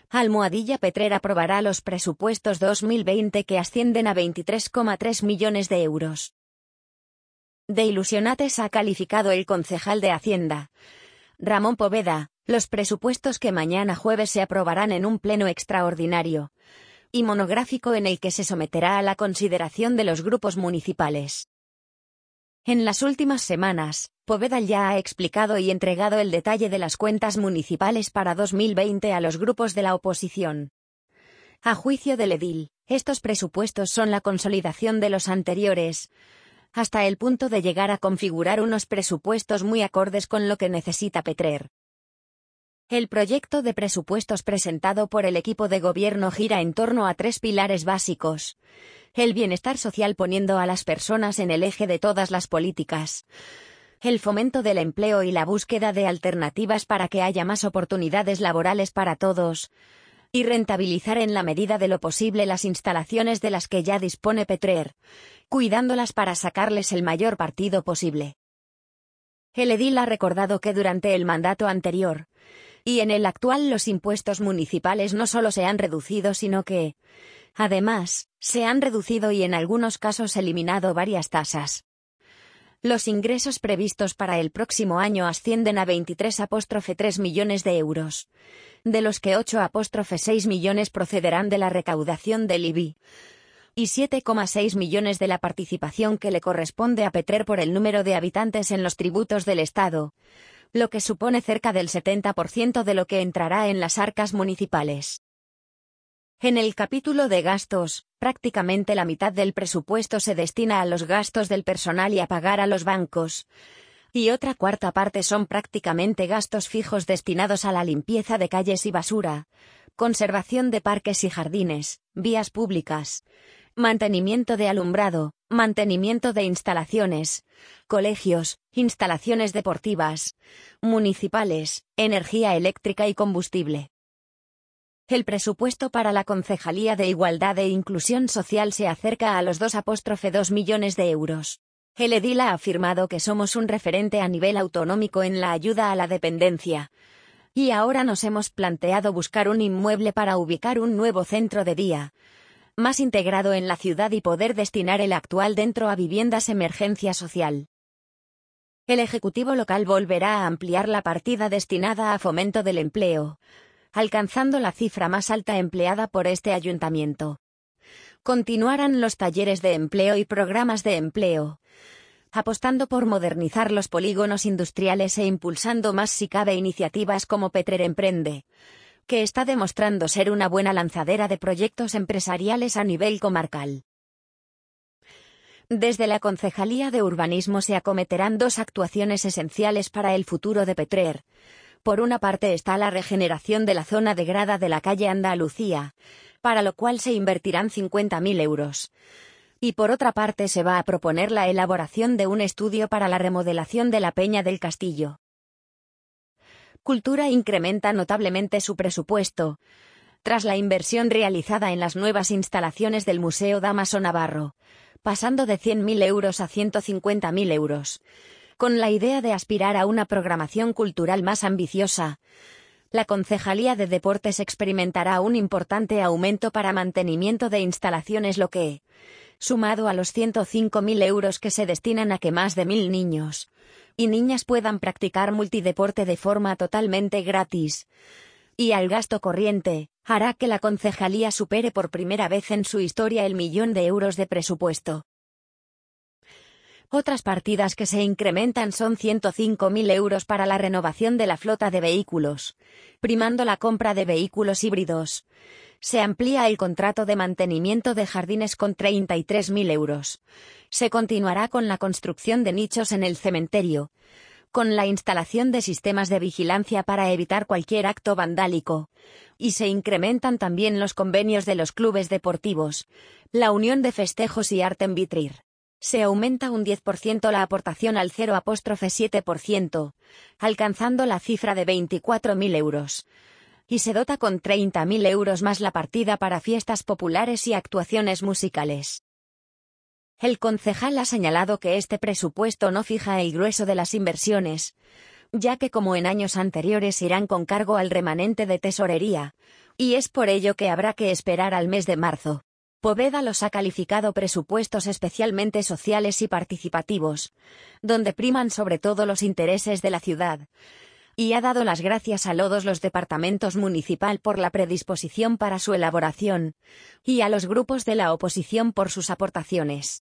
Almohadilla Petrer aprobará los presupuestos 2020 que ascienden a 23,3 millones de euros. De ilusionates ha calificado el concejal de Hacienda, Ramón Poveda, los presupuestos que mañana jueves se aprobarán en un pleno extraordinario y monográfico en el que se someterá a la consideración de los grupos municipales. En las últimas semanas, Poveda ya ha explicado y entregado el detalle de las cuentas municipales para 2020 a los grupos de la oposición. A juicio del edil, estos presupuestos son la consolidación de los anteriores, hasta el punto de llegar a configurar unos presupuestos muy acordes con lo que necesita Petrer. El proyecto de presupuestos presentado por el equipo de gobierno gira en torno a 3 pilares básicos: el bienestar social poniendo a las personas en el eje de todas las políticas, el fomento del empleo y la búsqueda de alternativas para que haya más oportunidades laborales para todos, y rentabilizar en la medida de lo posible las instalaciones de las que ya dispone Petrer, cuidándolas para sacarles el mayor partido posible. El edil ha recordado que durante el mandato anterior y en el actual los impuestos municipales no solo se han reducido sino que, además, se han reducido y en algunos casos eliminado varias tasas. Los ingresos previstos para el próximo año ascienden a 23,3 millones de euros, de los que 8,6 millones procederán de la recaudación del IBI y 7,6 millones de la participación que le corresponde a Petrer por el número de habitantes en los tributos del Estado, lo que supone cerca del 70% de lo que entrará en las arcas municipales. En el capítulo de gastos, prácticamente la mitad del presupuesto se destina a los gastos del personal y a pagar a los bancos, y otra cuarta parte son prácticamente gastos fijos destinados a la limpieza de calles y basura, conservación de parques y jardines, vías públicas, mantenimiento de alumbrado, mantenimiento de instalaciones, colegios, instalaciones deportivas, municipales, energía eléctrica y combustible. El presupuesto para la Concejalía de Igualdad e Inclusión Social se acerca a los 2,2 millones de euros. El edil ha afirmado que somos un referente a nivel autonómico en la ayuda a la dependencia, y ahora nos hemos planteado buscar un inmueble para ubicar un nuevo centro de día, más integrado en la ciudad y poder destinar el actual dentro a viviendas emergencia social. El Ejecutivo local volverá a ampliar la partida destinada a fomento del empleo, alcanzando la cifra más alta empleada por este ayuntamiento. Continuarán los talleres de empleo y programas de empleo, apostando por modernizar los polígonos industriales e impulsando más si cabe iniciativas como Petrer Emprende, que está demostrando ser una buena lanzadera de proyectos empresariales a nivel comarcal. Desde la Concejalía de Urbanismo se acometerán 2 actuaciones esenciales para el futuro de Petrer. Por una parte está la regeneración de la zona de grada de la calle Andalucía, para lo cual se invertirán 50.000 euros. Y por otra parte se va a proponer la elaboración de un estudio para la remodelación de la Peña del Castillo. Cultura incrementa notablemente su presupuesto, tras la inversión realizada en las nuevas instalaciones del Museo Dámaso Navarro, pasando de 100.000 euros a 150.000 euros. Con la idea de aspirar a una programación cultural más ambiciosa, la Concejalía de Deportes experimentará un importante aumento para mantenimiento de instalaciones, lo que, sumado a los 105.000 euros que se destinan a que más de 1.000 niños y niñas puedan practicar multideporte de forma totalmente gratis, y al gasto corriente, hará que la concejalía supere por primera vez en su historia el 1.000.000 de euros de presupuesto. Otras partidas que se incrementan son 105.000 euros para la renovación de la flota de vehículos, primando la compra de vehículos híbridos. Se amplía el contrato de mantenimiento de jardines con 33.000 euros. Se continuará con la construcción de nichos en el cementerio, con la instalación de sistemas de vigilancia para evitar cualquier acto vandálico, y se incrementan también los convenios de los clubes deportivos, la Unión de Festejos y Arte en Vitrir. Se aumenta un 10% la aportación al 0,7%, alcanzando la cifra de 24.000 euros. Y se dota con 30.000 euros más la partida para fiestas populares y actuaciones musicales. El concejal ha señalado que este presupuesto no fija el grueso de las inversiones, ya que como en años anteriores irán con cargo al remanente de tesorería, Y es por ello que habrá que esperar al mes de marzo. Poveda los ha calificado presupuestos especialmente sociales y participativos, donde priman sobre todo los intereses de la ciudad, y ha dado las gracias a todos los departamentos municipal por la predisposición para su elaboración, y a los grupos de la oposición por sus aportaciones.